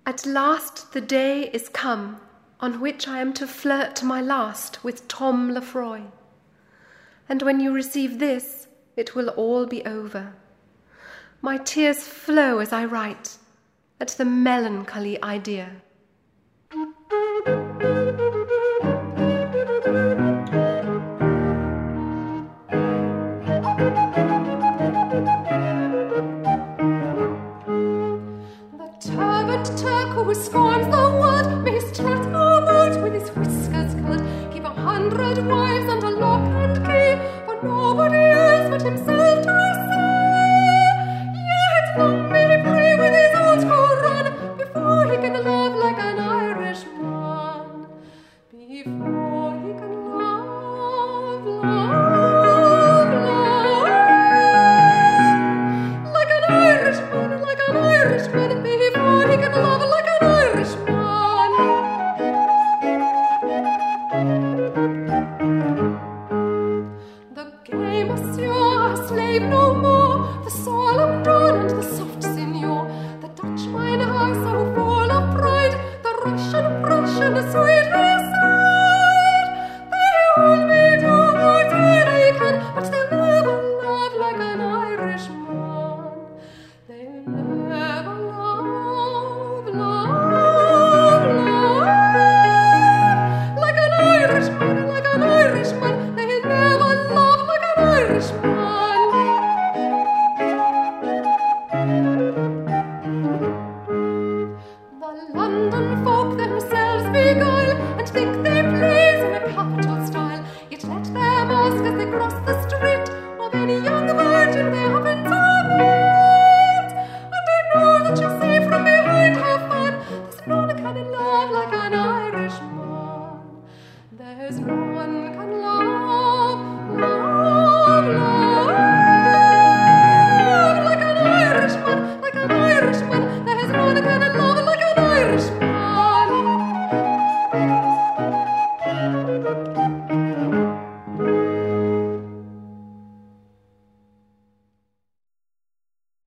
At last the day is come on which I am to flirt my last with Tom Lefroy. And when you receive this, it will all be over. My tears flow as I write at the melancholy idea. The turbaned Turk who scorns the world may strut